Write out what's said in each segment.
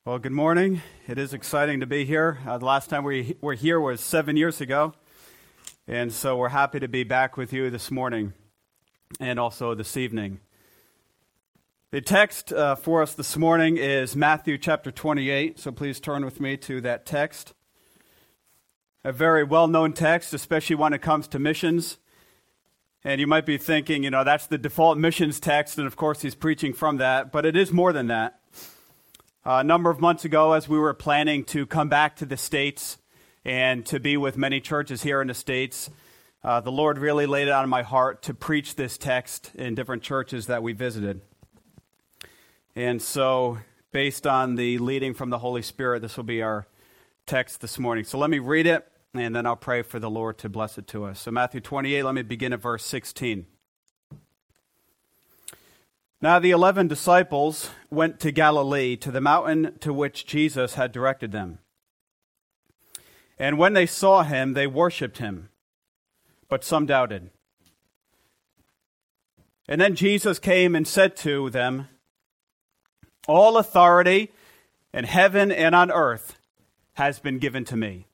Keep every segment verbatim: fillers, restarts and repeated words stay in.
Well, good morning. It is exciting to be here. Uh, the last time we were here was seven years ago, and so we're happy to be back with you this morning and also this evening. The text uh, for us this morning is Matthew chapter twenty-eight, so please turn with me to that text. A very well-known text, especially when it comes to missions. And you might be thinking, you know, that's the default missions text, and of course he's preaching from that, but it is more than that. Uh, a number of months ago, as we were planning to come back to the States and to be with many churches here in the States, uh, the Lord really laid it on my heart to preach this text in different churches that we visited. And so, based on the leading from the Holy Spirit, this will be our text this morning. So let me read it, and then I'll pray for the Lord to bless it to us. So Matthew twenty-eight, let me begin at verse sixteen. Now the eleven disciples went to Galilee, to the mountain to which Jesus had directed them. And when they saw him, they worshipped him, but some doubted. And then Jesus came and said to them, "All authority in heaven and on earth has been given to me.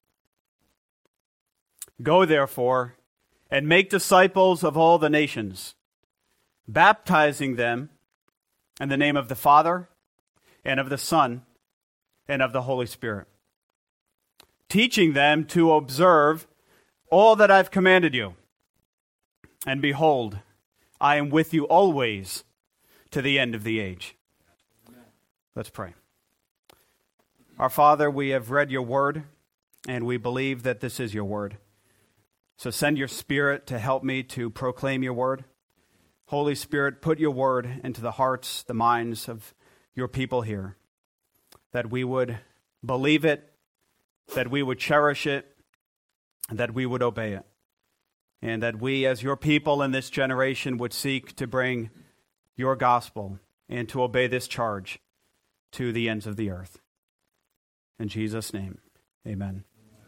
Go therefore and make disciples of all the nations, baptizing them in the name of the Father, and of the Son, and of the Holy Spirit, teaching them to observe all that I've commanded you. And behold, I am with you always to the end of the age." Amen. Let's pray. Our Father, we have read your word, and we believe that this is your word. So send your Spirit to help me to proclaim your word. Holy Spirit, put your word into the hearts, the minds of your people here, that we would believe it, that we would cherish it, and that we would obey it, and that we as your people in this generation would seek to bring your gospel and to obey this charge to the ends of the earth. In Jesus' name, amen.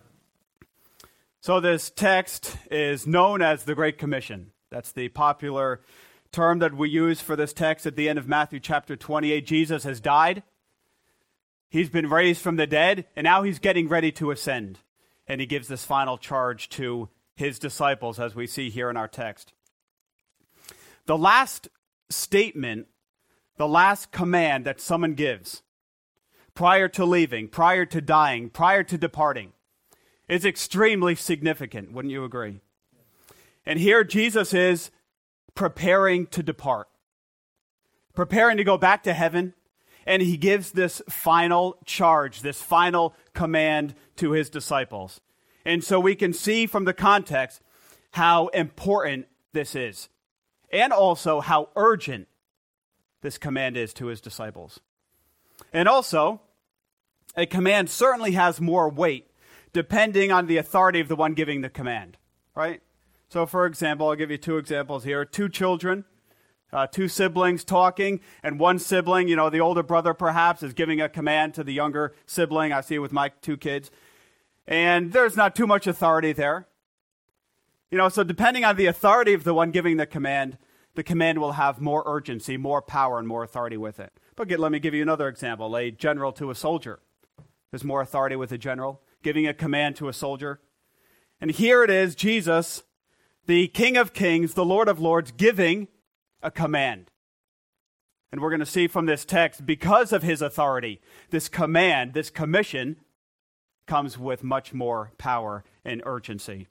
So this text is known as the Great Commission. That's the popular term that we use for this text at the end of Matthew chapter twenty-eight. Jesus has died. He's been raised from the dead, and now he's getting ready to ascend. And he gives this final charge to his disciples, as we see here in our text. The last statement, the last command that someone gives prior to leaving, prior to dying, prior to departing, is extremely significant. Wouldn't you agree? And here Jesus is preparing to depart, preparing to go back to heaven, and he gives this final charge, this final command to his disciples. And so we can see from the context how important this is, and also how urgent this command is to his disciples. And also, a command certainly has more weight depending on the authority of the one giving the command, right? So, for example, I'll give you two examples here. Two children, uh, two siblings talking, and one sibling, you know, the older brother perhaps, is giving a command to the younger sibling. I see it with my two kids. And there's not too much authority there. You know, so depending on the authority of the one giving the command, the command will have more urgency, more power, and more authority with it. But let me give you another example. A general to a soldier. There's more authority with a general giving a command to a soldier. And here it is, Jesus, the King of Kings, the Lord of Lords, giving a command. And we're going to see from this text, because of his authority, this command, this commission, comes with much more power and urgency.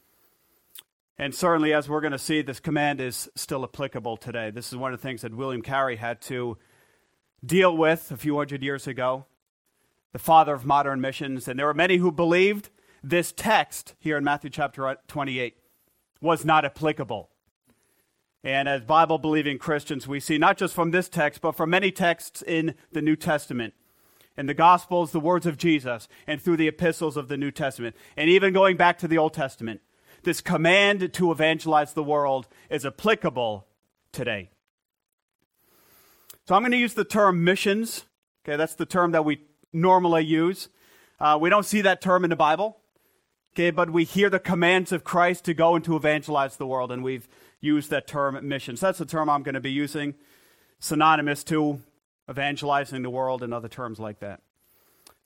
And certainly, as we're going to see, this command is still applicable today. This is one of the things that William Carey had to deal with a few hundred years ago, the father of modern missions. And there were many who believed this text here in Matthew chapter twenty-eight was not applicable. And as Bible-believing Christians, we see not just from this text, but from many texts in the New Testament, in the Gospels, the words of Jesus, and through the epistles of the New Testament, and even going back to the Old Testament, this command to evangelize the world is applicable today. So I'm going to use the term missions. Okay, that's the term that we normally use. Uh, we don't see that term in the Bible. Okay, but we hear the commands of Christ to go and to evangelize the world, and we've used that term missions. That's the term I'm going to be using, synonymous to evangelizing the world and other terms like that.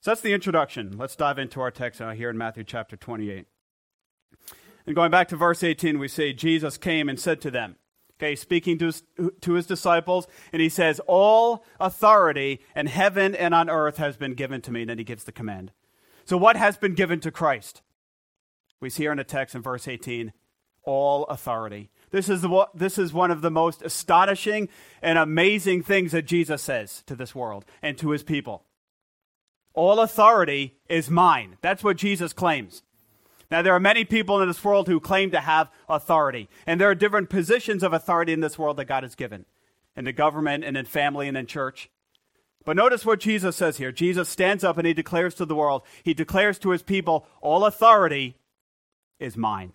So that's the introduction. Let's dive into our text now here in Matthew chapter twenty-eight. And going back to verse eighteen, we say, Jesus came and said to them, okay, speaking to his, to his disciples, and he says, all authority in heaven and on earth has been given to me. And then he gives the command. So what has been given to Christ? We see here in the text in verse eighteen, all authority. This is, the, this is one of the most astonishing and amazing things that Jesus says to this world and to his people. All authority is mine. That's what Jesus claims. Now, there are many people in this world who claim to have authority. And there are different positions of authority in this world that God has given. In the government and in family and in church. But notice what Jesus says here. Jesus stands up and he declares to the world, he declares to his people, all authority is mine.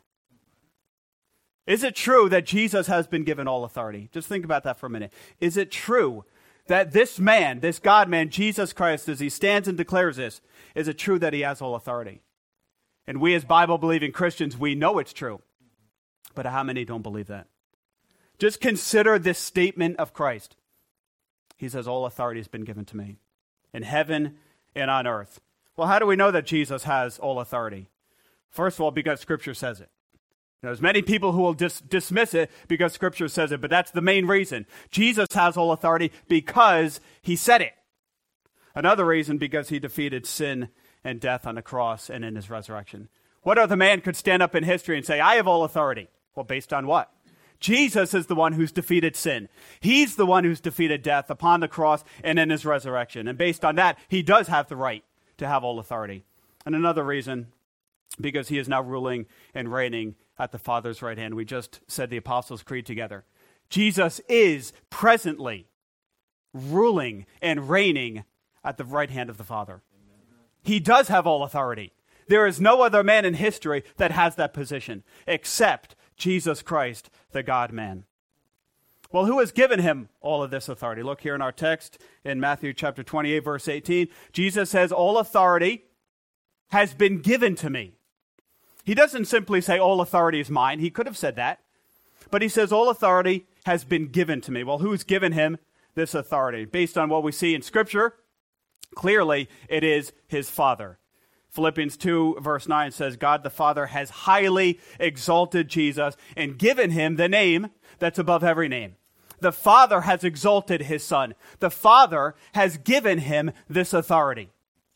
Is it true that Jesus has been given all authority? Just think about that for a minute. Is it true that this man, this God-man, Jesus Christ, as he stands and declares this, is it true that he has all authority? And we as Bible-believing Christians, we know it's true. But how many don't believe that? Just consider this statement of Christ. He says, all authority has been given to me in heaven and on earth. Well, how do we know that Jesus has all authority? First of all, because Scripture says it. There's many people who will dis- dismiss it because Scripture says it, but that's the main reason. Jesus has all authority because he said it. Another reason, because he defeated sin and death on the cross and in his resurrection. What other man could stand up in history and say, I have all authority? Well, based on what? Jesus is the one who's defeated sin. He's the one who's defeated death upon the cross and in his resurrection. And based on that, he does have the right to have all authority. And another reason, because he is now ruling and reigning at the Father's right hand. We just said the Apostles' Creed together. Jesus is presently ruling and reigning at the right hand of the Father. He does have all authority. There is no other man in history that has that position except Jesus Christ, the God-man. Well, who has given him all of this authority? Look here in our text in Matthew chapter twenty-eight, verse eighteen. Jesus says, all authority has been given to me. He doesn't simply say, all authority is mine. He could have said that. But he says, all authority has been given to me. Well, who's given him this authority? Based on what we see in Scripture, clearly it is his Father. Philippians two, verse nine says, God the Father has highly exalted Jesus and given him the name that's above every name. The Father has exalted his Son. The Father has given him this authority.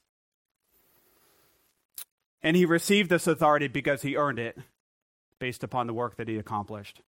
And he received this authority because he earned it based upon the work that he accomplished.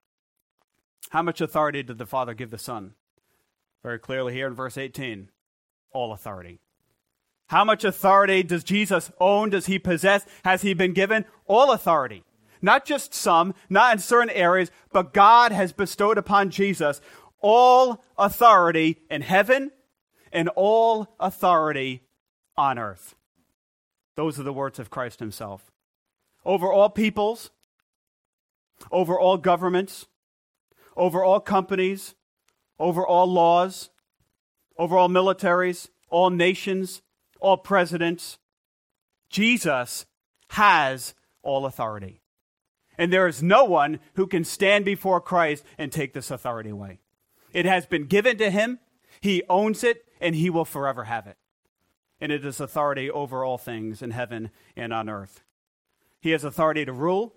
How much authority did the Father give the Son? Very clearly here in verse eighteen, all authority. How much authority does Jesus own? Does he possess? Has he been given? All authority. Not just some, not in certain areas, but God has bestowed upon Jesus all authority in heaven and all authority on earth. Those are the words of Christ himself. Over all peoples, over all governments, over all companies, over all laws, over all militaries, all nations, all presidents, Jesus has all authority. And there is no one who can stand before Christ and take this authority away. It has been given to him, he owns it, and he will forever have it. And it is authority over all things in heaven and on earth. He has authority to rule.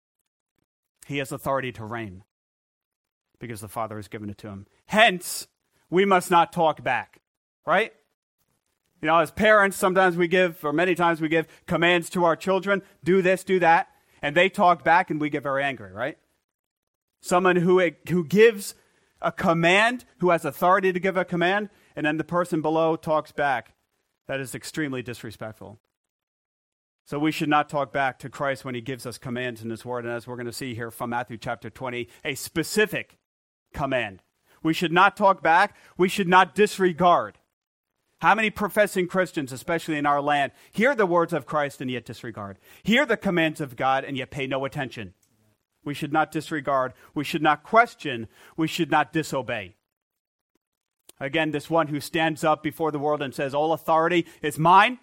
He has authority to reign because the Father has given it to him. Hence, we must not talk back, right? You know, as parents, sometimes we give, or many times we give commands to our children, do this, do that, and they talk back and we get very angry, right? Someone who, who gives a command, who has authority to give a command, and then the person below talks back. That is extremely disrespectful. So we should not talk back to Christ when he gives us commands in his word. And as we're going to see here from Matthew chapter twenty, a specific command. We should not talk back. We should not disregard. How many professing Christians, especially in our land, hear the words of Christ and yet disregard? Hear the commands of God and yet pay no attention. We should not disregard. We should not question. We should not disobey. Again, this one who stands up before the world and says, all authority is mine,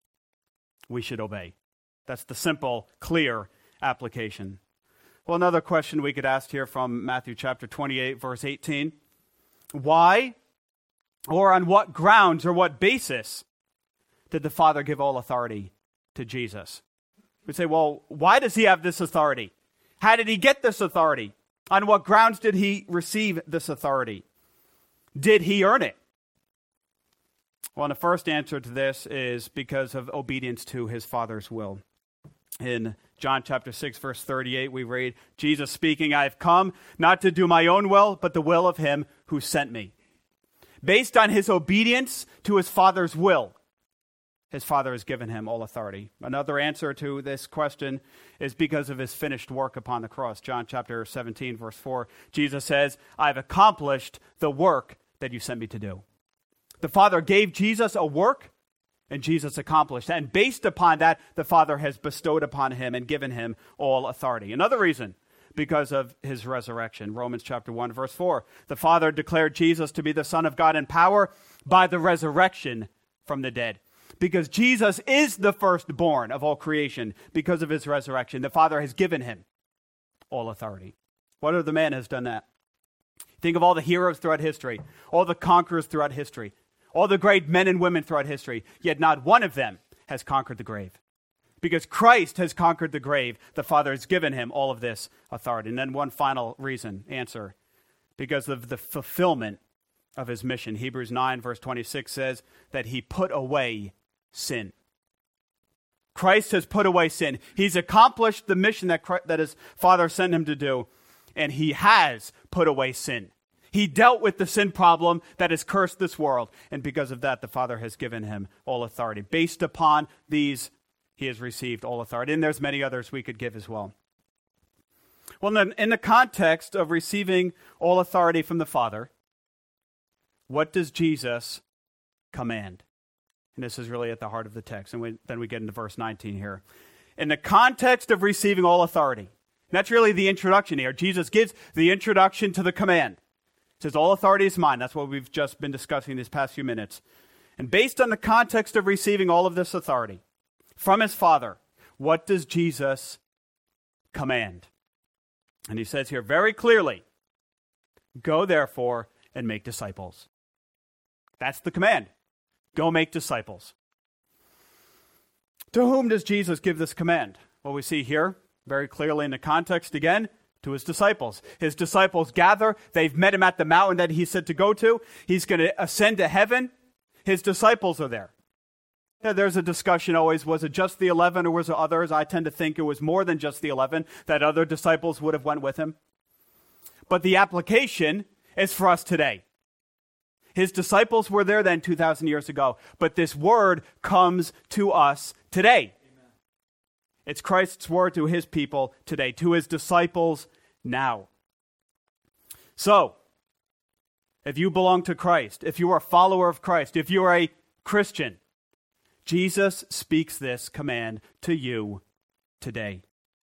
we should obey. That's the simple, clear application. Well, another question we could ask here from Matthew chapter twenty-eight, verse eighteen. Why or on what grounds or what basis did the Father give all authority to Jesus? We say, well, why does he have this authority? How did he get this authority? On what grounds did he receive this authority? Did he earn it? Well, the first answer to this is because of obedience to his Father's will. In John chapter six, verse thirty-eight, we read, Jesus speaking, I have come not to do my own will, but the will of him who sent me. Based on his obedience to his Father's will, his Father has given him all authority. Another answer to this question is because of his finished work upon the cross. John chapter seventeen, verse four, Jesus says, I've accomplished the work that you sent me to do. The Father gave Jesus a work, and Jesus accomplished. And based upon that, the Father has bestowed upon him and given him all authority. Another reason, because of his resurrection. Romans chapter one, verse four. The Father declared Jesus to be the Son of God in power by the resurrection from the dead. Because Jesus is the firstborn of all creation because of his resurrection. The Father has given him all authority. What other man has done that? Think of all the heroes throughout history, all the conquerors throughout history, all the great men and women throughout history, yet not one of them has conquered the grave. Because Christ has conquered the grave, the Father has given him all of this authority. And then one final reason, answer, because of the fulfillment of his mission. Hebrews nine, verse twenty-six says that he put away sin. Christ has put away sin. He's accomplished the mission that Christ, that his Father sent him to do, and he has put away sin. He dealt with the sin problem that has cursed this world, and because of that, the Father has given him all authority. Based upon these, he has received all authority, and there's many others we could give as well. Well, then, in the context of receiving all authority from the Father, what does Jesus command? And this is really at the heart of the text, and we, then we get into verse nineteen here. In the context of receiving all authority, that's really the introduction here. Jesus gives the introduction to the command. It says, all authority is mine. That's what we've just been discussing these past few minutes. And based on the context of receiving all of this authority from his Father, what does Jesus command? And he says here very clearly, go therefore and make disciples. That's the command. Go make disciples. To whom does Jesus give this command? Well, we see here very clearly in the context again, to his disciples. His disciples gather. They've met him at the mountain that he said to go to. He's going to ascend to heaven. His disciples are there. Yeah, there's a discussion always, was it just the eleven or was it others? I tend to think it was more than just the eleven, that other disciples would have went with him. But the application is for us today. His disciples were there then two thousand years ago, but this word comes to us today. It's Christ's word to his people today, to his disciples now. So, if you belong to Christ, if you are a follower of Christ, if you are a Christian, Jesus speaks this command to you today.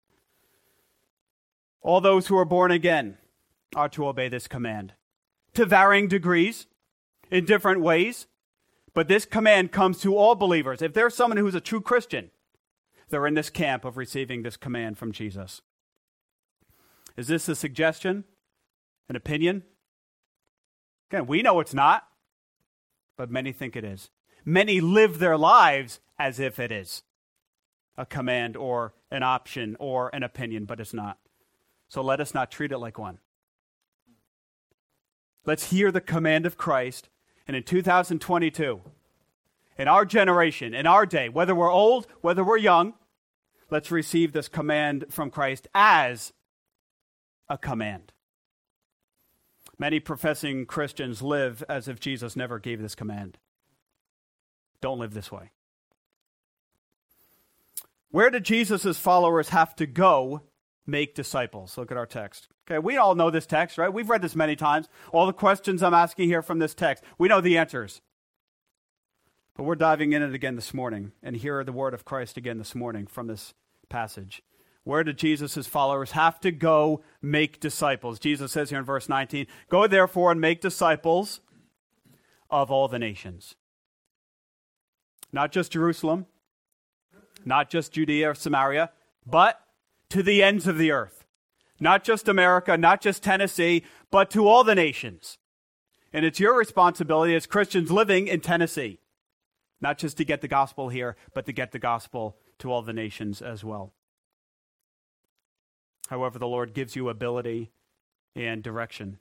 All those who are born again are to obey this command to varying degrees, in different ways, but this command comes to all believers. If there's someone who's a true Christian, they're in this camp of receiving this command from Jesus. Is this a suggestion? An opinion? Again, we know it's not, but many think it is. Many live their lives as if it is a command or an option or an opinion, but it's not. So let us not treat it like one. Let's hear the command of Christ, and in two thousand twenty-two, in our generation, in our day, whether we're old, whether we're young, let's receive this command from Christ as a command. Many professing Christians live as if Jesus never gave this command. Don't live this way. Where did Jesus' followers have to go make disciples? Look at our text. Okay, we all know this text, right? We've read this many times. All the questions I'm asking here from this text, we know the answers. But we're diving in it again this morning, and hear the word of Christ again this morning from this passage. Where did Jesus' followers have to go make disciples? Jesus says here in verse nineteen, go therefore and make disciples of all the nations. Not just Jerusalem, not just Judea or Samaria, but to the ends of the earth. Not just America, not just Tennessee, but to all the nations. And it's your responsibility as Christians living in Tennessee, Not just to get the gospel here, but to get the gospel to all the nations as well. However, the Lord gives you ability and direction.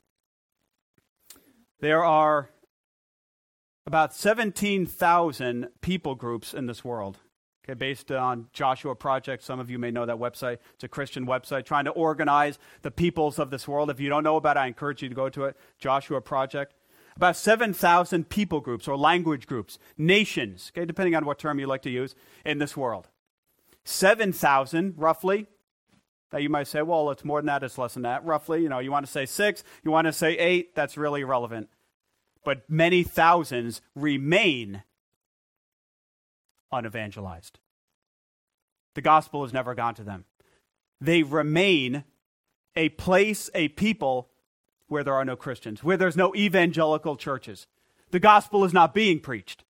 There are about seventeen thousand people groups in this world. Okay, based on Joshua Project. Some of you may know that website. It's a Christian website trying to organize the peoples of this world. If you don't know about it, I encourage you to go to it. Joshua Project. About seven thousand people groups or language groups, nations, okay, depending on what term you like to use, in this world. seven thousand, roughly. Now you might say, well, it's more than that, it's less than that. Roughly, you know, you want to say six, you want to say eight, that's really irrelevant. But many thousands remain unevangelized. The gospel has never gone to them. They remain a place, a people where there are no Christians, where there's no evangelical churches. The gospel is not being preached.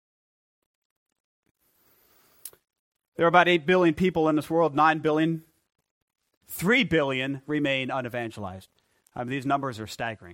There are about eight billion people in this world, nine billion. three billion remain unevangelized. I mean, these numbers are staggering.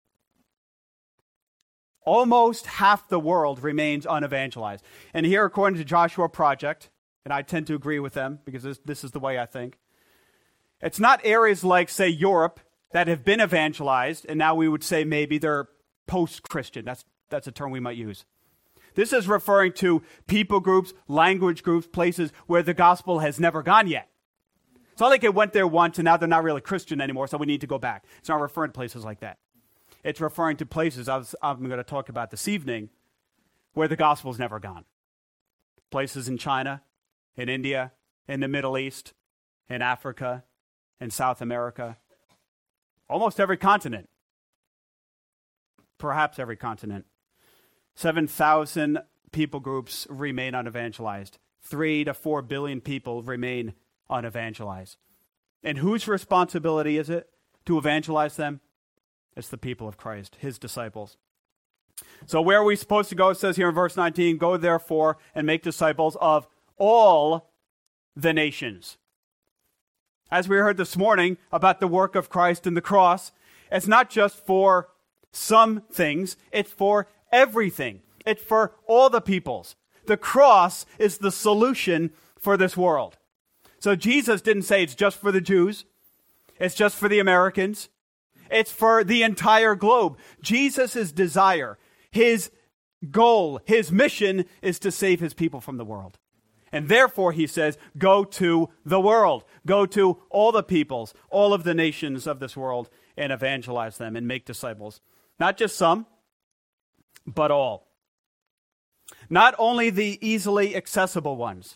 Almost half the world remains unevangelized. And here, according to Joshua Project, and I tend to agree with them because this, this is the way I think, it's not areas like, say, Europe that have been evangelized, and now we would say maybe they're post-Christian. That's, that's a term we might use. This is referring to people groups, language groups, places where the gospel has never gone yet. It's not like it went there once and now they're not really Christian anymore, so we need to go back. It's not referring to places like that. It's referring to places I was, I'm going to talk about this evening where the gospel's never gone. Places in China, in India, in the Middle East, in Africa, in South America. Almost every continent. Perhaps every continent. seven thousand people groups remain unevangelized. Three to four billion people remain unevangelized. And whose responsibility is it to evangelize them? It's the people of Christ, his disciples. So where are we supposed to go? It says here in verse nineteen, go therefore and make disciples of all the nations. As we heard this morning about the work of Christ and the cross, it's not just for some things, it's for everything. It's for all the peoples. The cross is the solution for this world. So Jesus didn't say it's just for the Jews. It's just for the Americans. It's for the entire globe. Jesus' desire, his goal, his mission is to save his people from the world. And therefore, he says, go to the world. Go to all the peoples, all of the nations of this world, and evangelize them and make disciples. Not just some, but all. Not only the easily accessible ones,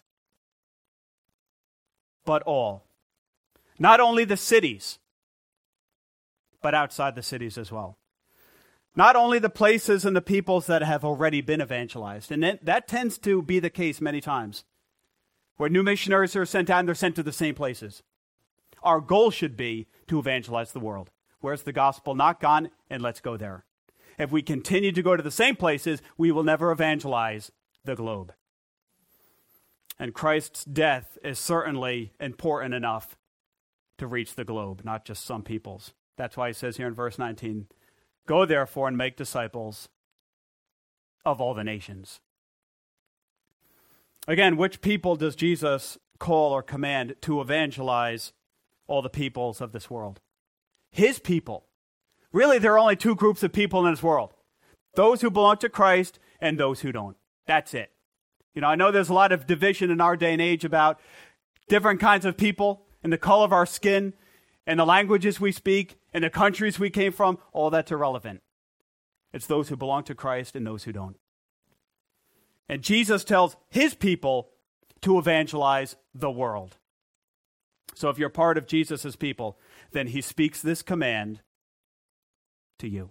but all. Not only the cities, but outside the cities as well. Not only the places and the peoples that have already been evangelized. And that, that tends to be the case many times. Where new missionaries are sent out and they're sent to the same places. Our goal should be to evangelize the world. Where's the gospel not gone? And let's go there. If we continue to go to the same places, we will never evangelize the globe. And Christ's death is certainly important enough to reach the globe, not just some peoples. That's why he says here in verse nineteen, go therefore and make disciples of all the nations. Again, which people does Jesus call or command to evangelize all the peoples of this world? His people. Really, there are only two groups of people in this world. Those who belong to Christ and those who don't. That's it. You know, I know there's a lot of division in our day and age about different kinds of people and the color of our skin and the languages we speak and the countries we came from. All that's irrelevant. It's those who belong to Christ and those who don't. And Jesus tells his people to evangelize the world. So if you're part of Jesus' people, then he speaks this command to you.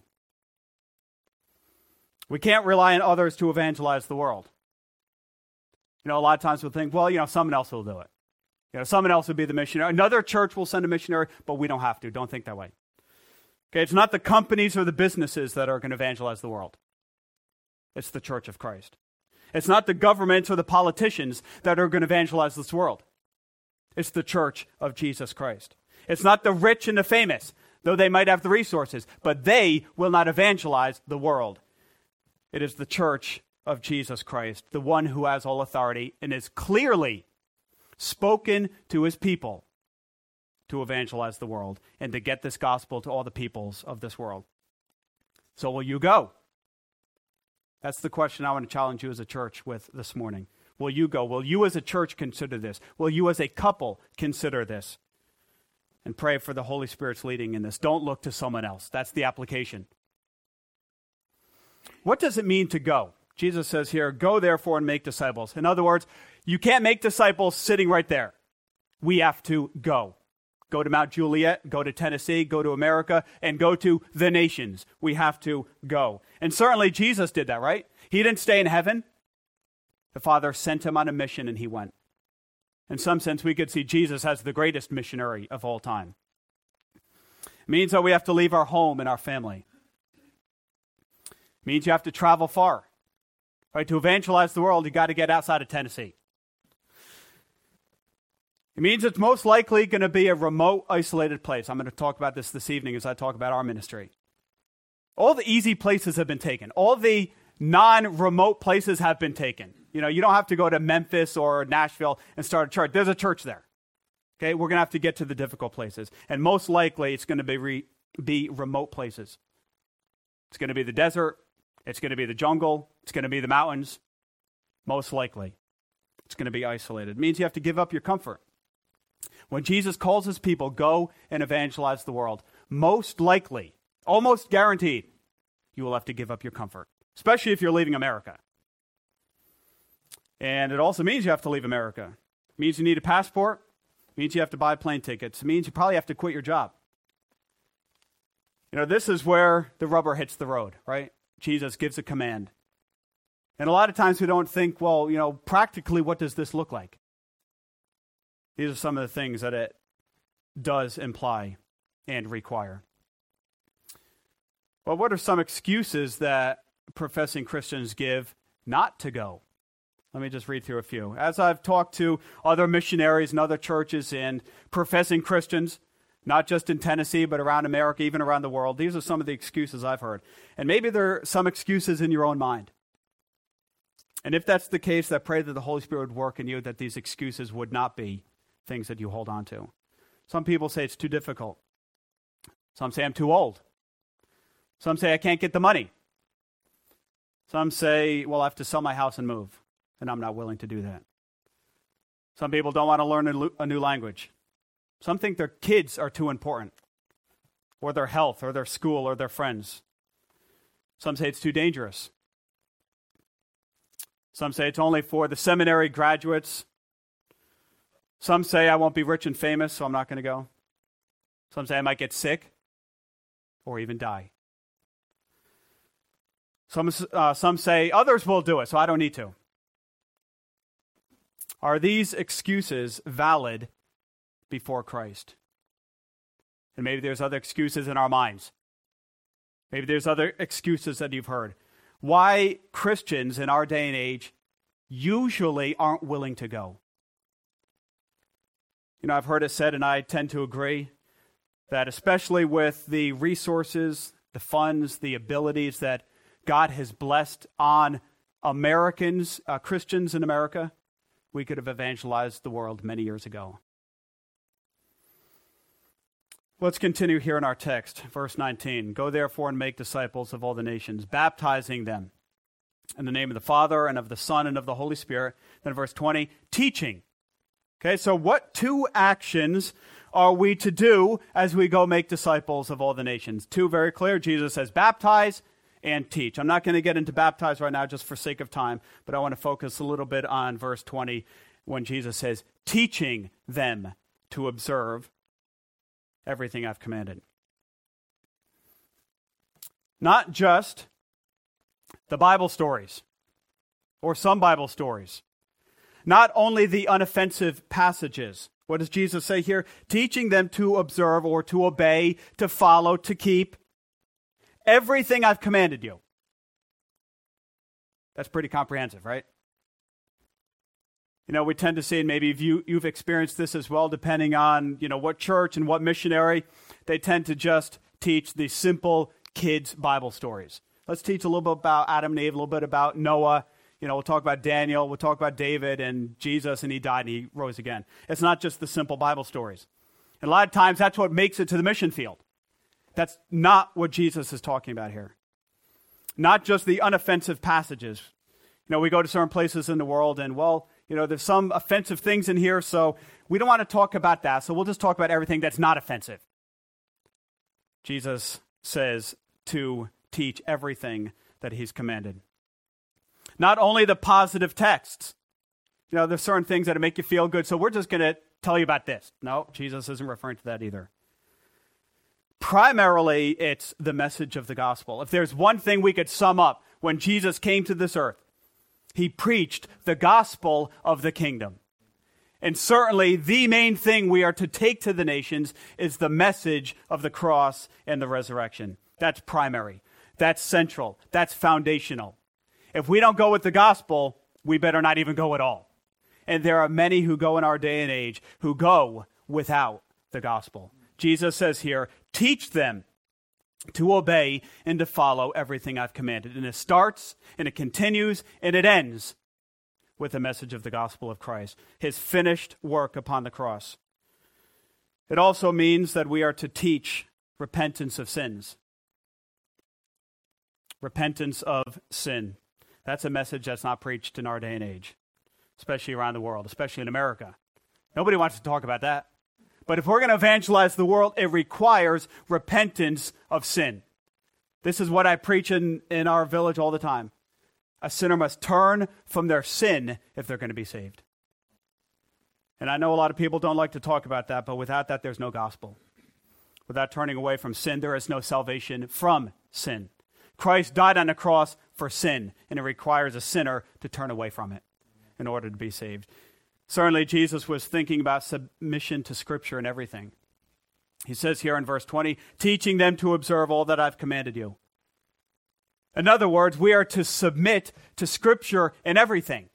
We can't rely on others to evangelize the world. You know, a lot of times we'll think, well, you know, someone else will do it. You know, someone else will be the missionary. Another church will send a missionary, but we don't have to. Don't think that way. Okay, it's not the companies or the businesses that are going to evangelize the world. It's the church of Christ. It's not the governments or the politicians that are going to evangelize this world. It's the church of Jesus Christ. It's not the rich and the famous, though they might have the resources, but they will not evangelize the world. It is the church of Jesus Christ, the one who has all authority and is clearly spoken to his people to evangelize the world and to get this gospel to all the peoples of this world. So will you go? That's the question I want to challenge you as a church with this morning. Will you go? Will you as a church consider this? Will you as a couple consider this? And pray for the Holy Spirit's leading in this. Don't look to someone else. That's the application. What does it mean to go? Jesus says here, go therefore and make disciples. In other words, you can't make disciples sitting right there. We have to go. Go to Mount Juliet, go to Tennessee, go to America, and go to the nations. We have to go. And certainly Jesus did that, right? He didn't stay in heaven. The Father sent him on a mission and he went. In some sense, we could see Jesus as the greatest missionary of all time. It means that we have to leave our home and our family. It means you have to travel far. Right? To evangelize the world, you got to get outside of Tennessee. It means it's most likely going to be a remote, isolated place. I'm going to talk about this this evening as I talk about our ministry. All the easy places have been taken. All the non-remote places have been taken. You know, you don't have to go to Memphis or Nashville and start a church. There's a church there. Okay, we're going to have to get to the difficult places. And most likely it's going to be, re- be remote places. It's going to be the desert. It's going to be the jungle. It's going to be the mountains. Most likely. It's going to be isolated. It means you have to give up your comfort. When Jesus calls his people, go and evangelize the world, most likely, almost guaranteed, you will have to give up your comfort, especially if you're leaving America. And it also means you have to leave America. It means you need a passport. It means you have to buy plane tickets. It means you probably have to quit your job. You know, this is where the rubber hits the road, right? Jesus gives a command. And a lot of times we don't think, well, you know, practically what does this look like? These are some of the things that it does imply and require. Well, what are some excuses that professing Christians give not to go? Let me just read through a few. As I've talked to other missionaries and other churches and professing Christians, not just in Tennessee, but around America, even around the world, these are some of the excuses I've heard. And maybe there are some excuses in your own mind. And if that's the case, I pray that the Holy Spirit would work in you, that these excuses would not be things that you hold on to. Some people say it's too difficult. Some say I'm too old. Some say I can't get the money. Some say, well, I have to sell my house and move, and I'm not willing to do that. Some people don't want to learn a, a new language. Some think their kids are too important, or their health, or their school, or their friends. Some say it's too dangerous. Some say it's only for the seminary graduates. Some say I won't be rich and famous, so I'm not going to go. Some say I might get sick or even die. Some, uh, some say others will do it, so I don't need to. Are these excuses valid before Christ? And maybe there's other excuses in our minds. Maybe there's other excuses that you've heard. Why Christians in our day and age usually aren't willing to go. You know, I've heard it said, and I tend to agree, that especially with the resources, the funds, the abilities that God has blessed on Americans, uh, Christians in America, we could have evangelized the world many years ago. Let's continue here in our text, verse nineteen. Go therefore and make disciples of all the nations, baptizing them in the name of the Father and of the Son and of the Holy Spirit. Then verse twenty, teaching. Okay, so what two actions are we to do as we go make disciples of all the nations? Two very clear. Jesus says baptize and teach. I'm not going to get into baptize right now just for sake of time, but I want to focus a little bit on verse twenty when Jesus says teaching them to observe everything I've commanded. Not just the Bible stories or some Bible stories. Not only the unoffensive passages. What does Jesus say here? Teaching them to observe or to obey, to follow, to keep everything I've commanded you. That's pretty comprehensive, right? You know, we tend to see, and maybe you, you've experienced this as well, depending on, you know, what church and what missionary, they tend to just teach the simple kids' Bible stories. Let's teach a little bit about Adam and Eve, a little bit about Noah, You know, we'll talk about Daniel, we'll talk about David and Jesus, and he died and he rose again. It's not just the simple Bible stories. And a lot of times that's what makes it to the mission field. That's not what Jesus is talking about here. Not just the unoffensive passages. You know, we go to certain places in the world and, well, you know, there's some offensive things in here, so we don't want to talk about that, so we'll just talk about everything that's not offensive. Jesus says to teach everything that he's commanded. Not only the positive texts. You know, there's certain things that make you feel good, so we're just going to tell you about this. No, Jesus isn't referring to that either. Primarily, it's the message of the gospel. If there's one thing we could sum up when Jesus came to this earth, he preached the gospel of the kingdom. And certainly the main thing we are to take to the nations is the message of the cross and the resurrection. That's primary. That's central. That's foundational. If we don't go with the gospel, we better not even go at all. And there are many who go in our day and age who go without the gospel. Jesus says here, teach them to obey and to follow everything I've commanded. And it starts and it continues and it ends with the message of the gospel of Christ, his finished work upon the cross. It also means that we are to teach repentance of sins. Repentance of sin. That's a message that's not preached in our day and age, especially around the world, especially in America. Nobody wants to talk about that. But if we're going to evangelize the world, it requires repentance of sin. This is what I preach in, in our village all the time. A sinner must turn from their sin if they're going to be saved. And I know a lot of people don't like to talk about that, but without that, there's no gospel. Without turning away from sin, there is no salvation from sin. Christ died on the cross for sin, and it requires a sinner to turn away from it in order to be saved. Certainly, Jesus was thinking about submission to Scripture and everything. He says here in verse twenty, teaching them to observe all that I've commanded you. In other words, we are to submit to Scripture in everything.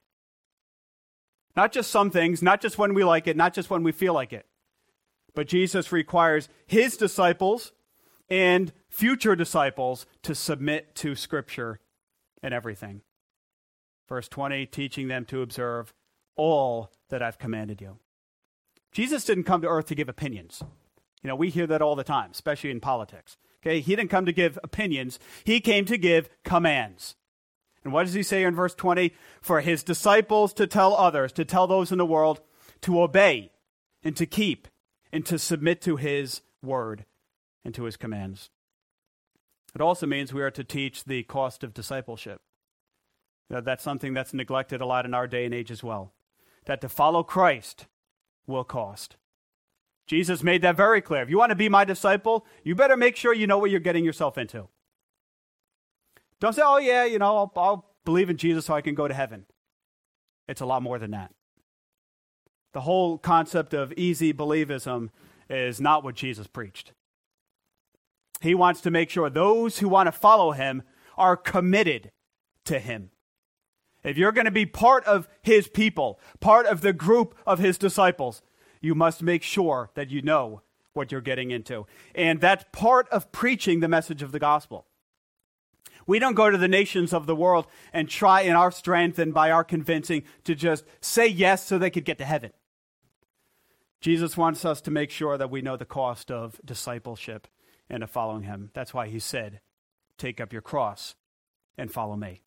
Not just some things, not just when we like it, not just when we feel like it. But Jesus requires his disciples and future disciples to submit to Scripture in everything. Verse twenty, teaching them to observe all that I've commanded you. Jesus didn't come to earth to give opinions. You know, we hear that all the time, especially in politics. Okay, he didn't come to give opinions. He came to give commands. And what does he say in verse twenty? For his disciples to tell others, to tell those in the world, to obey and to keep and to submit to his word and to his commands. It also means we are to teach the cost of discipleship. You know, that's something that's neglected a lot in our day and age as well. That to follow Christ will cost. Jesus made that very clear. If you want to be my disciple, you better make sure you know what you're getting yourself into. Don't say, oh yeah, you know, I'll, I'll believe in Jesus so I can go to heaven. It's a lot more than that. The whole concept of easy believism is not what Jesus preached. He wants to make sure those who want to follow him are committed to him. If you're going to be part of his people, part of the group of his disciples, you must make sure that you know what you're getting into. And that's part of preaching the message of the gospel. We don't go to the nations of the world and try in our strength and by our convincing to just say yes so they could get to heaven. Jesus wants us to make sure that we know the cost of discipleship and of following him. That's why he said, take up your cross and follow me.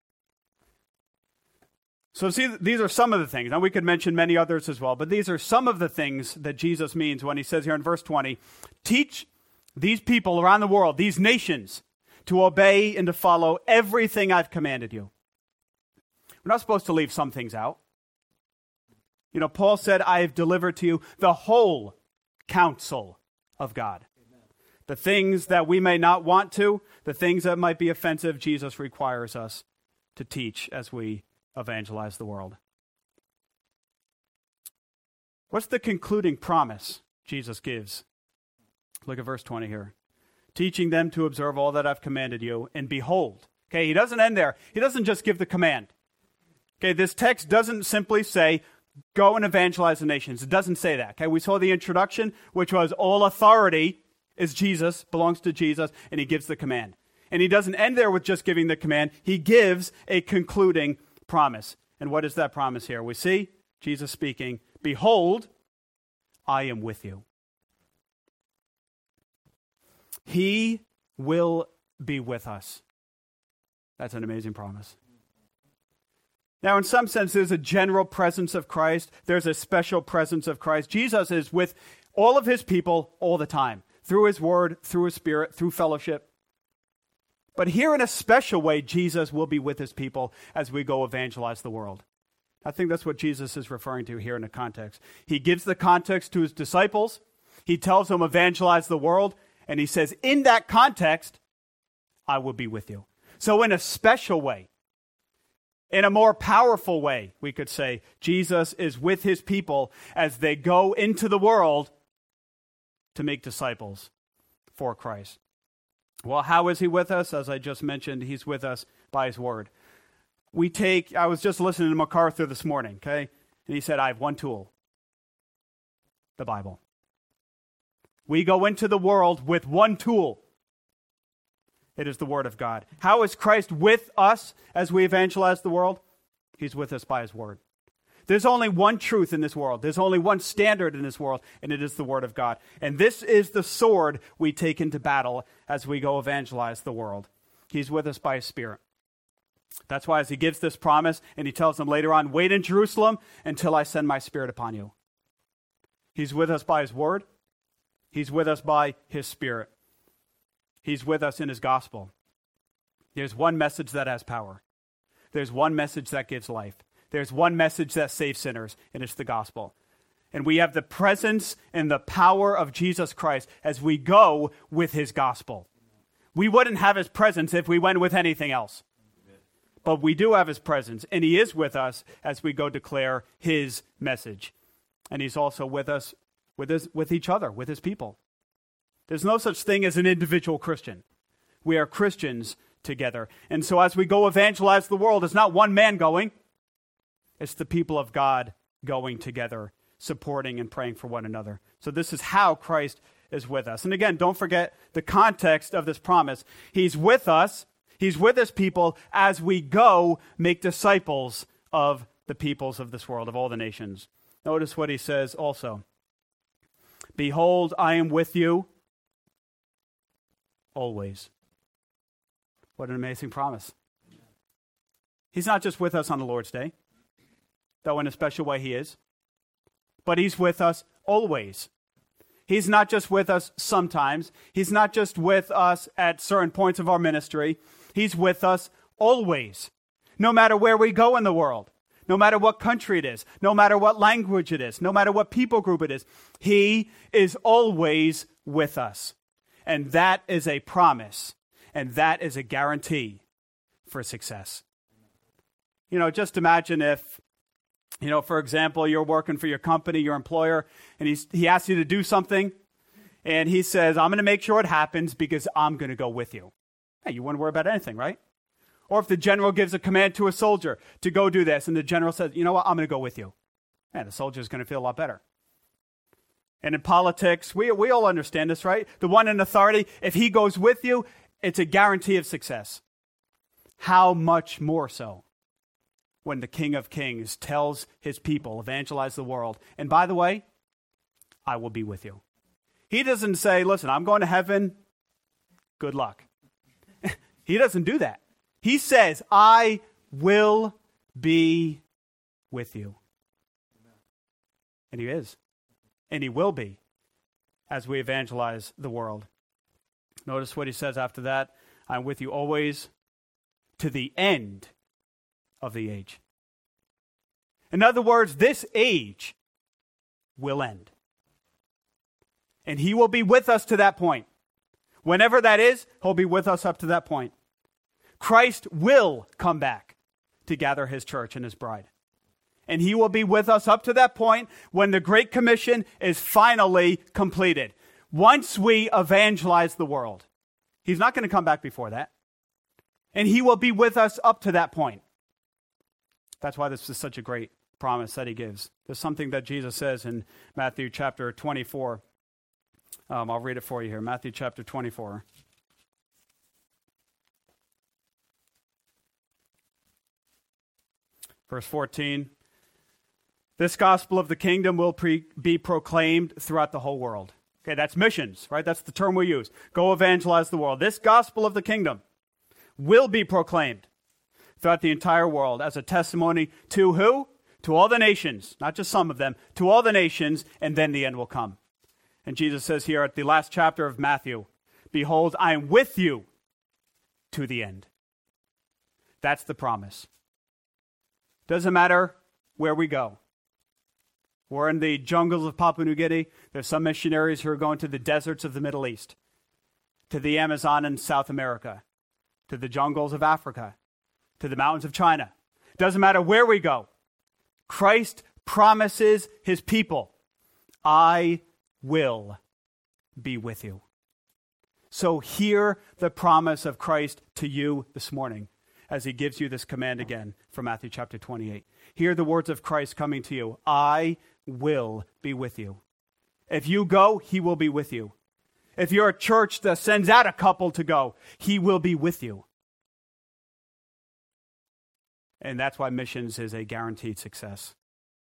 So see, these are some of the things. Now we could mention many others as well, but these are some of the things that Jesus means when he says here in verse twenty, teach these people around the world, these nations, to obey and to follow everything I've commanded you. We're not supposed to leave some things out. You know, Paul said, I have delivered to you the whole counsel of God. Amen. The things that we may not want to, the things that might be offensive, Jesus requires us to teach as we evangelize the world. What's the concluding promise Jesus gives? Look at verse twenty here. Teaching them to observe all that I've commanded you, and behold. Okay, he doesn't end there. He doesn't just give the command. Okay, this text doesn't simply say, go and evangelize the nations. It doesn't say that. Okay, we saw the introduction, which was all authority is Jesus, belongs to Jesus, and he gives the command. And he doesn't end there with just giving the command. He gives a concluding promise. And what is that promise here? We see Jesus speaking, "Behold, I am with you." He will be with us. That's an amazing promise. Now, in some sense, there's a general presence of Christ. There's a special presence of Christ. Jesus is with all of his people all the time, through his word, through his spirit, through fellowship. But here in a special way, Jesus will be with his people as we go evangelize the world. I think that's what Jesus is referring to here in the context. He gives the context to his disciples. He tells them evangelize the world. And he says, in that context, I will be with you. So in a special way, in a more powerful way, we could say, Jesus is with his people as they go into the world to make disciples for Christ. Well, how is he with us? As I just mentioned, he's with us by his word. We take, I was just listening to MacArthur this morning, okay? And he said, I have one tool, the Bible. We go into the world with one tool. It is the word of God. How is Christ with us as we evangelize the world? He's with us by his word. There's only one truth in this world. There's only one standard in this world, and it is the word of God. And this is the sword we take into battle as we go evangelize the world. He's with us by his Spirit. That's why as he gives this promise, and he tells them later on, wait in Jerusalem until I send my Spirit upon you. He's with us by his word. He's with us by his Spirit. He's with us in his gospel. There's one message that has power. There's one message that gives life. There's one message that saves sinners, and it's the gospel. And we have the presence and the power of Jesus Christ as we go with his gospel. We wouldn't have his presence if we went with anything else. But we do have his presence, and he is with us as we go declare his message. And he's also with us, with, his, with each other, with his people. There's no such thing as an individual Christian. We are Christians together. And so as we go evangelize the world, it's not one man going. It's the people of God going together, supporting and praying for one another. So this is how Christ is with us. And again, don't forget the context of this promise. He's with us. He's with his people as we go make disciples of the peoples of this world, of all the nations. Notice what he says also. Behold, I am with you always. What an amazing promise. He's not just with us on the Lord's Day, though in a special way he is, but he's with us always. He's not just with us sometimes. He's not just with us at certain points of our ministry. He's with us always, no matter where we go in the world, no matter what country it is, no matter what language it is, no matter what people group it is. He is always with us. And that is a promise, and that is a guarantee for success. You know, just imagine if, you know, for example, you're working for your company, your employer, and he's, he asks you to do something, and he says, I'm going to make sure it happens because I'm going to go with you. Hey, you wouldn't worry about anything, right? Or if the general gives a command to a soldier to go do this, and the general says, you know what, I'm going to go with you. Man, the soldier's going to feel a lot better. And in politics, we, we all understand this, right? The one in authority, if he goes with you, it's a guarantee of success. How much more so when the King of Kings tells his people, evangelize the world, and by the way, I will be with you. He doesn't say, listen, I'm going to heaven, good luck. He doesn't do that. He says, I will be with you. And he is. And he will be as we evangelize the world. Notice what he says after that. I'm with you always to the end of the age. In other words, this age will end. And he will be with us to that point. Whenever that is, he'll be with us up to that point. Christ will come back to gather his church and his bride. And he will be with us up to that point when the Great Commission is finally completed. Once we evangelize the world. He's not going to come back before that. And he will be with us up to that point. That's why this is such a great promise that he gives. There's something that Jesus says in Matthew chapter twenty-four. Um, I'll read it for you here. Matthew chapter twenty-four. Verse fourteen, this gospel of the kingdom will pre- be proclaimed throughout the whole world. Okay, that's missions, right? That's the term we use. Go evangelize the world. This gospel of the kingdom will be proclaimed throughout the entire world as a testimony to who? To all the nations, not just some of them, to all the nations, and then the end will come. And Jesus says here at the last chapter of Matthew, behold, I am with you to the end. That's the promise. Doesn't matter where we go. We're in the jungles of Papua New Guinea. There's some missionaries who are going to the deserts of the Middle East, to the Amazon in South America, to the jungles of Africa, to the mountains of China. Doesn't matter where we go. Christ promises his people, I will be with you. So hear the promise of Christ to you this morning as he gives you this command again from Matthew chapter twenty-eight. Hear the words of Christ coming to you. I will be with you. If you go, he will be with you. If you're a church that sends out a couple to go, he will be with you. And that's why missions is a guaranteed success.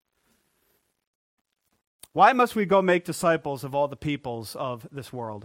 Why must we go make disciples of all the peoples of this world?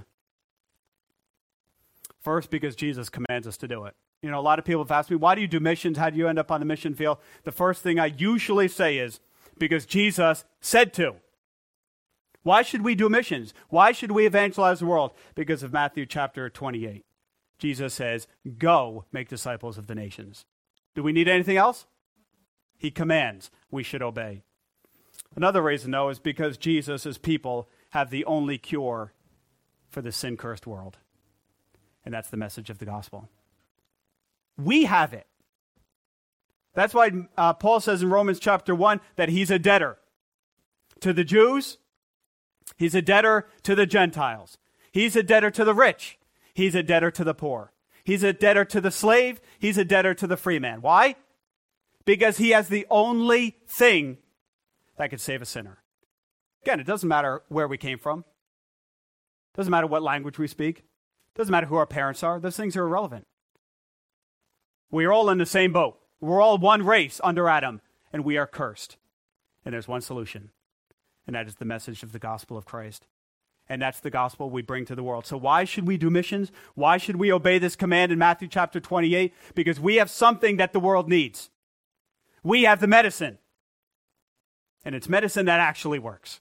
First, because Jesus commands us to do it. You know, a lot of people have asked me, why do you do missions? How do you end up on the mission field? The first thing I usually say is, because Jesus said to. Why should we do missions? Why should we evangelize the world? Because of Matthew chapter twenty-eight. Jesus says, go make disciples of the nations. Do we need anything else? He commands. We should obey. Another reason, though, is because Jesus' people have the only cure for the sin-cursed world. And that's the message of the gospel. We have it. That's why uh, Paul says in Romans chapter one that he's a debtor to the Jews. He's a debtor to the Gentiles. He's a debtor to the rich. He's a debtor to the poor. He's a debtor to the slave. He's a debtor to the free man. Why? Because he has the only thing that could save a sinner. Again, it doesn't matter where we came from. It doesn't matter what language we speak. It doesn't matter who our parents are. Those things are irrelevant. We are all in the same boat. We're all one race under Adam, and we are cursed. And there's one solution, and that is the message of the gospel of Christ. And that's the gospel we bring to the world. So why should we do missions? Why should we obey this command in Matthew chapter twenty-eight? Because we have something that the world needs. We have the medicine. And it's medicine that actually works.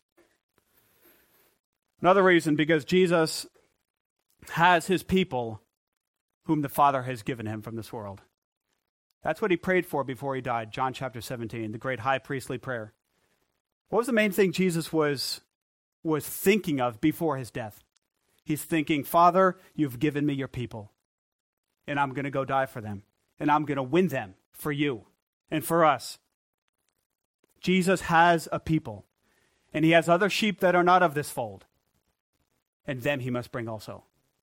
Another reason, because Jesus has his people whom the Father has given him from this world. That's what he prayed for before he died. John chapter seventeen, the great high priestly prayer. What was the main thing Jesus was, was thinking of before his death? He's thinking, Father, you've given me your people, and I'm going to go die for them, and I'm going to win them for you and for us. Jesus has a people, and he has other sheep that are not of this fold, and them he must bring also.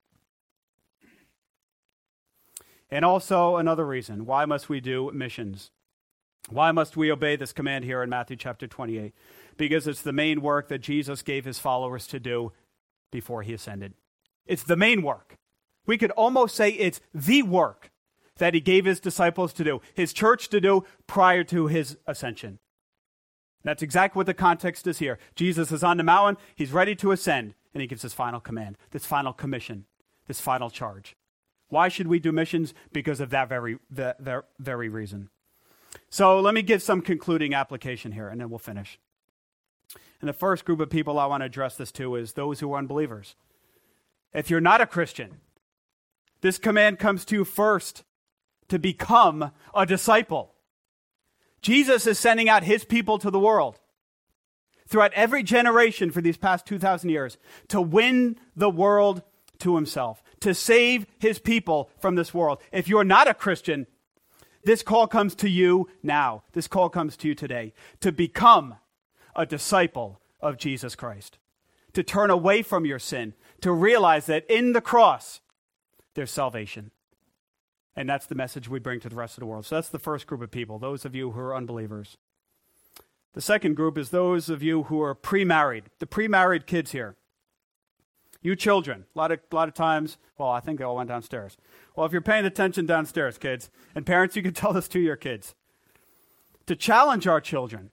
And also another reason, why must we do missions? Why must we obey this command here in Matthew chapter twenty-eight? Because it's the main work that Jesus gave his followers to do before he ascended. It's the main work. We could almost say it's the work that he gave his disciples to do, his church to do prior to his ascension. That's exactly what the context is here. Jesus is on the mountain, he's ready to ascend, and he gives his final command, this final commission, this final charge. Why should we do missions? Because of that very, that, that very reason. So let me give some concluding application here, and then we'll finish. And the first group of people I want to address this to is those who are unbelievers. If you're not a Christian, this command comes to you first to become a disciple. Jesus is sending out his people to the world throughout every generation for these past two thousand years to win the world to himself, to save his people from this world. If you're not a Christian, this call comes to you now. This call comes to you today to become a disciple of Jesus Christ, to turn away from your sin, to realize that in the cross, there's salvation. And that's the message we bring to the rest of the world. So that's the first group of people, those of you who are unbelievers. The second group is those of you who are pre-married, the pre-married kids here. You children, a lot of, a lot of times, well, I think they all went downstairs. Well, if you're paying attention downstairs, kids, and parents, you can tell this to your kids. to challenge our children,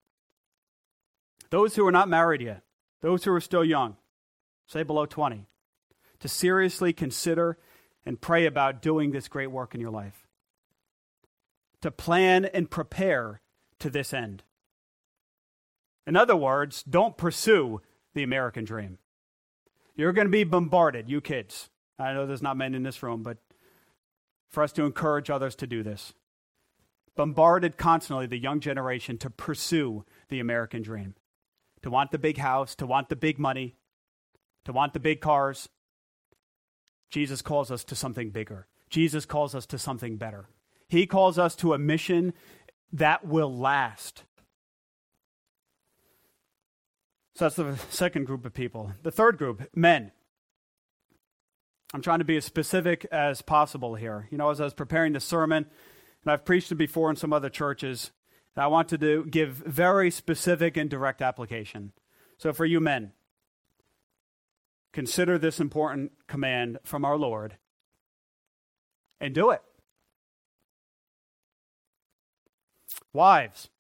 those who are not married yet, those who are still young, say below twenty, to seriously consider and pray about doing this great work in your life, to plan and prepare to this end. In other words, don't pursue the American dream. You're going to be bombarded, you kids. I know there's not men in this room, but for us to encourage others to do this. Bombarded constantly, the young generation, to pursue the American dream. To want the big house, to want the big money, to want the big cars. Jesus calls us to something bigger. Jesus calls us to something better. He calls us to a mission that will last. So that's the second group of people. The third group, men. I'm trying to be as specific as possible here. You know, as I was preparing the sermon, and I've preached it before in some other churches, I want to do, give very specific and direct application. So for you men, consider this important command from our Lord and do it. Wives,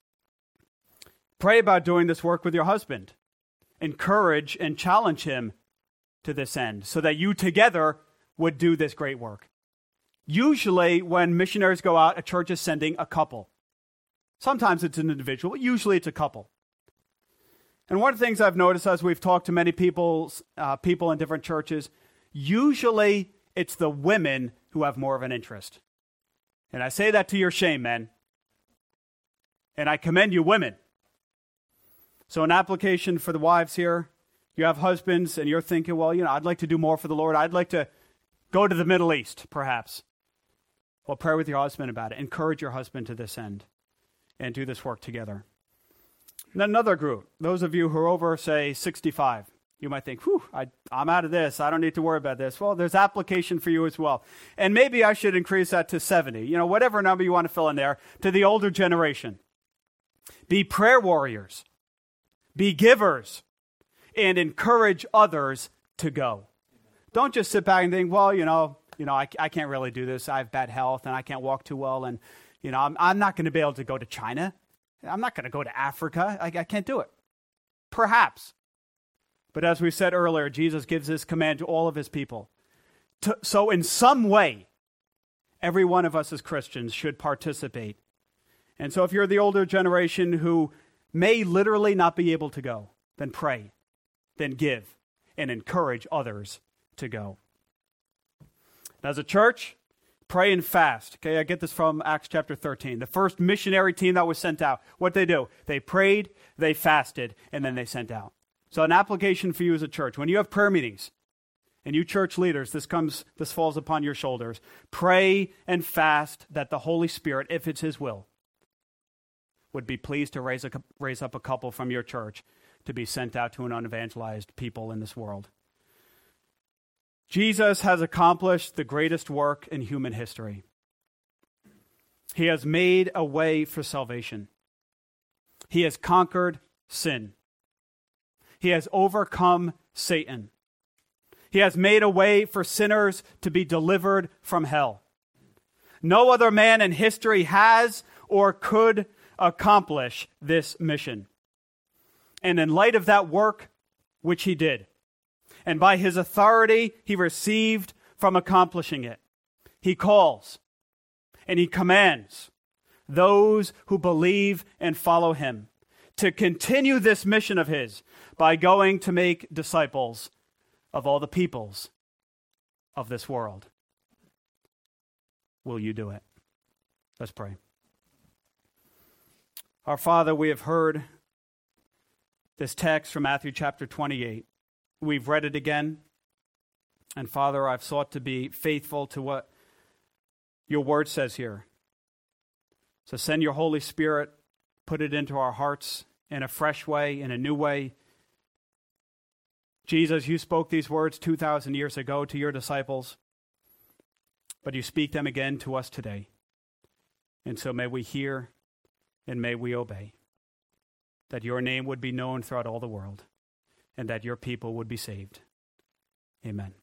pray about doing this work with your husband. Encourage and challenge him to this end so that you together would do this great work. Usually when missionaries go out, a church is sending a couple. Sometimes it's an individual, usually it's a couple. And one of the things I've noticed as we've talked to many people, uh, people in different churches, usually it's the women who have more of an interest. And I say that to your shame, men. And I commend you, women. So an application for the wives here, you have husbands and you're thinking, well, you know, I'd like to do more for the Lord. I'd like to go to the Middle East, perhaps. Well, pray with your husband about it. Encourage your husband to this end and do this work together. And then another group, those of you who are over, say, sixty-five. You might think, whew, I, I'm out of this. I don't need to worry about this. Well, there's application for you as well. And maybe I should increase that to seventy. You know, whatever number you want to fill in there, to the older generation. Be prayer warriors. Be givers. And encourage others to go. Don't just sit back and think, well, you know, you know, I, I can't really do this. I have bad health and I can't walk too well. And, you know, I'm, I'm not going to be able to go to China. I'm not going to go to Africa. I, I can't do it. Perhaps. But as we said earlier, Jesus gives this command to all of his people. To, so in some way, every one of us as Christians should participate. And so if you're the older generation who may literally not be able to go, then pray, then give, and encourage others to go. As a church, pray and fast. Okay, I get this from Acts chapter thirteen. The first missionary team that was sent out, what they do? They prayed, they fasted, and then they sent out. So an application for you as a church. When you have prayer meetings, and you church leaders, this comes, this falls upon your shoulders. Pray and fast that the Holy Spirit, if it's his will, would be pleased to raise, a, raise up a couple from your church to be sent out to an unevangelized people in this world. Jesus has accomplished the greatest work in human history. He has made a way for salvation. He has conquered sin. He has overcome Satan. He has made a way for sinners to be delivered from hell. No other man in history has or could accomplish this mission. And in light of that work, which he did, and by his authority he received from accomplishing it, he calls and he commands those who believe and follow him to continue this mission of his by going to make disciples of all the peoples of this world. Will you do it? Let's pray. Our Father, we have heard this text from Matthew chapter twenty-eight. We've read it again. And Father, I've sought to be faithful to what your word says here. So send your Holy Spirit, put it into our hearts in a fresh way, in a new way. Jesus, you spoke these words two thousand years ago to your disciples, but you speak them again to us today. And so may we hear and may we obey, that your name would be known throughout all the world, and that your people would be saved. Amen.